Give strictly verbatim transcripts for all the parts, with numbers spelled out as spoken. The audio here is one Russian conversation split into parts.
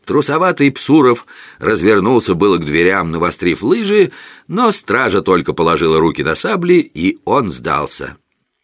Трусоватый Псуров развернулся было к дверям, навострив лыжи, но стража только положила руки на сабли, и он сдался.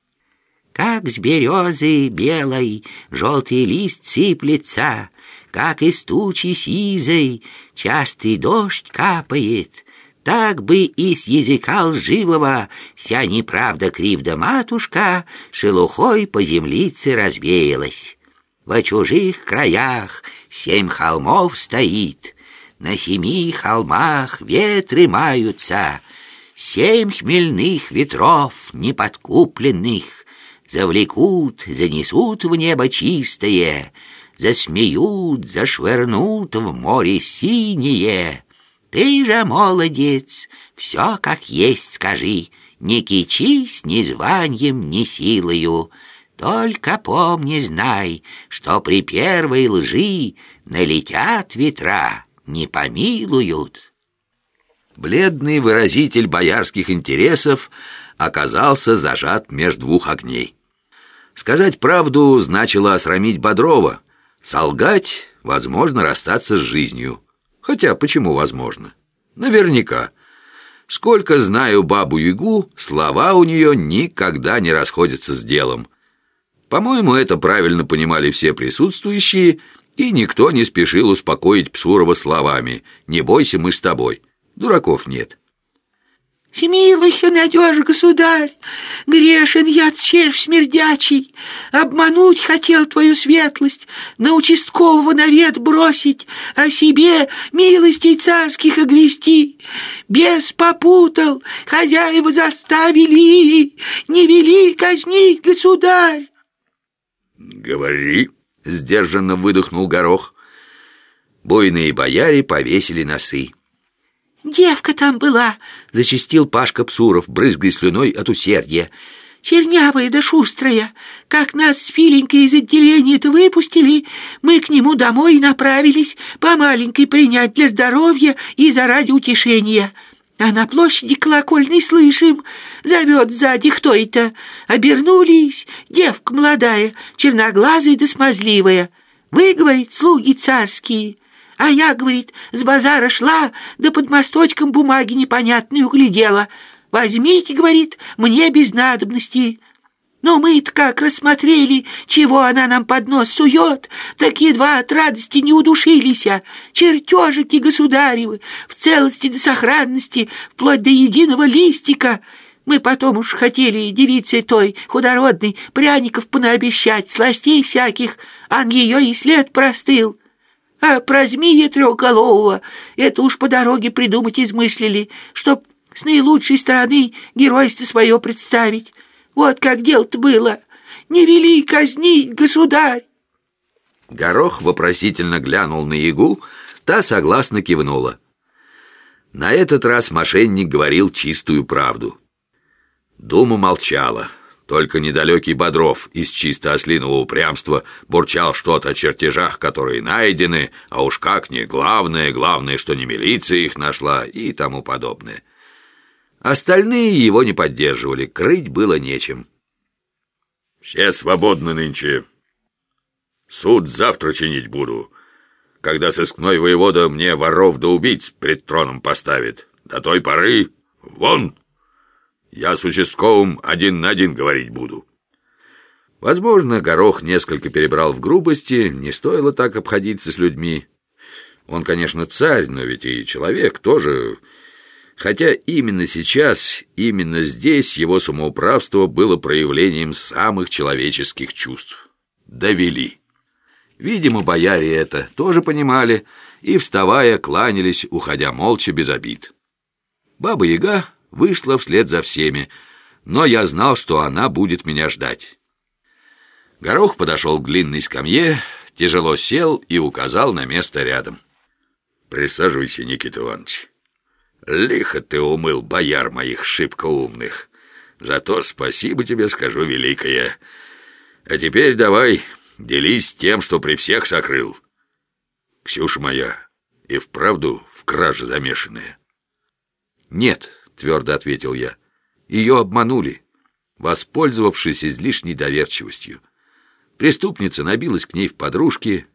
Как с березы белой желтый лист сыплется, как из тучи сизой частый дождь капает, так бы и с языка лживого вся неправда кривда матушка шелухой по землице развеялась. Во чужих краях семь холмов стоит, на семи холмах ветры маются, семь хмельных ветров неподкупленных завлекут, занесут в небо чистое, засмеют, зашвырнут в море синее. Ты же, молодец, все как есть скажи, не кичись ни званием, ни силою. Только помни, знай, что при первой лжи налетят ветра, не помилуют. Бледный выразитель боярских интересов оказался зажат между двух огней. Сказать правду значило осрамить Бодрова, солгать — возможно расстаться с жизнью. Хотя почему возможно? Наверняка. Сколько знаю бабу-ягу, слова у нее никогда не расходятся с делом. По-моему, это правильно понимали все присутствующие, и никто не спешил успокоить Псурова словами: «Не бойся, мы с тобой». Дураков нет. «Смилуйся, надежь, государь! Грешен я, червь смердячий! Обмануть хотел твою светлость, на участкового навет бросить, а себе милостей царских огрести. Бес попутал, хозяева заставили, не вели казнить, государь!» «Говори!» — сдержанно выдохнул Горох. Буйные бояре повесили носы. «Девка там была», — зачастил Пашка Псуров, брызгая слюной от усердия. «Чернявая да шустрая. Как нас с Филенькой из отделения-то выпустили, мы к нему домой направились, по маленькой принять для здоровья и заради утешения. А на площади колокольной слышим, зовет сзади кто это. Обернулись, девка молодая, черноглазая да смазливая. Вы, говорит, слуги царские. А я, говорит, с базара шла, да под мосточком бумаги непонятной углядела. Возьмите, говорит, мне без надобности. Но мы-то как рассмотрели, чего она нам под нос сует, так едва от радости не удушились. Чертежики государевы, в целости до сохранности, вплоть до единого листика. Мы потом уж хотели девице той худородной пряников понаобещать, сластей всяких, а ее и след простыл. А про змея трехголового это уж по дороге придумать измыслили, чтоб с наилучшей стороны геройство свое представить. Вот как дело-то было. Не вели казнить, государь!» Горох вопросительно глянул на ягу, та согласно кивнула. На этот раз мошенник говорил чистую правду. Дума молчала. Только недалекий Бодров из чисто ослиного упрямства бурчал что-то о чертежах, которые найдены, а уж как не, главное, главное, что не милиция их нашла и тому подобное. Остальные его не поддерживали, крыть было нечем. «Все свободны нынче. Суд завтра чинить буду, когда сыскной воевода мне воров да убийц пред троном поставит. До той поры вон! Я с участковым один на один говорить буду». Возможно, Горох несколько перебрал в грубости, не стоило так обходиться с людьми. Он, конечно, царь, но ведь и человек тоже. Хотя именно сейчас, именно здесь его самоуправство было проявлением самых человеческих чувств. Довели. Видимо, бояре это тоже понимали и, вставая, кланялись, уходя молча, без обид. Баба-яга вышла вслед за всеми, но я знал, что она будет меня ждать. Горох подошел к длинной скамье, тяжело сел и указал на место рядом. «Присаживайся, Никита Иванович. Лихо ты умыл бояр моих шибко умных. Зато спасибо тебе скажу великое. А теперь давай делись тем, что при всех сокрыл. Ксюша моя и вправду в краже замешанная?» «Нет», — твердо ответил я. «Ее обманули, воспользовавшись излишней доверчивостью. Преступница набилась к ней в подружки,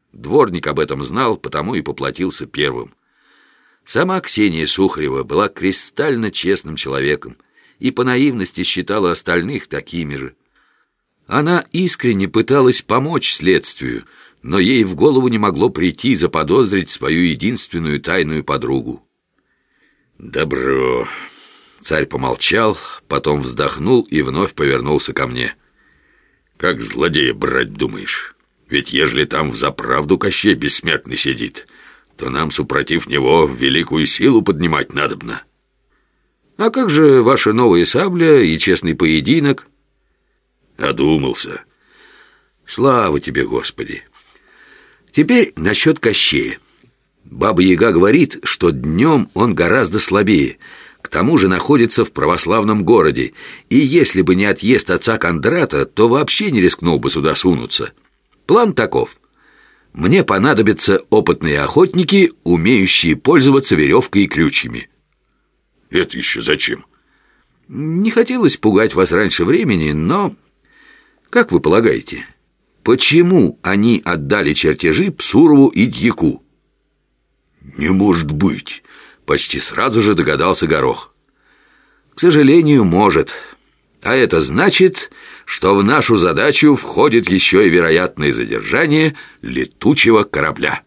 Дворник об этом знал, потому и поплатился первым. Сама Ксения Сухарева была кристально честным человеком и по наивности считала остальных такими же. Она искренне пыталась помочь следствию, но ей в голову не могло прийти заподозрить свою единственную тайную подругу. «Добро». Царь помолчал, потом вздохнул и вновь повернулся ко мне. «Как злодея брать думаешь? Ведь ежели там взаправду Кощей бессмертный сидит, то нам, супротив него, великую силу поднимать надобно». «А как же ваша новая сабля и честный поединок?» «Одумался». «Слава тебе, Господи!» Теперь насчет Кощея. Баба-Яга говорит, что днем он гораздо слабее, к тому же находится в православном городе, и если бы не отъезд отца Кондрата, то вообще не рискнул бы сюда сунуться. План таков. Мне понадобятся опытные охотники, умеющие пользоваться веревкой и крючьями. «Это еще зачем?» Не хотелось пугать вас раньше времени, но... Как вы полагаете, почему они отдали чертежи Псурову и Дьяку? «Не может быть!» — почти сразу же догадался Горох. «К сожалению, может. А это значит, что в нашу задачу входит еще и вероятное задержание летучего корабля».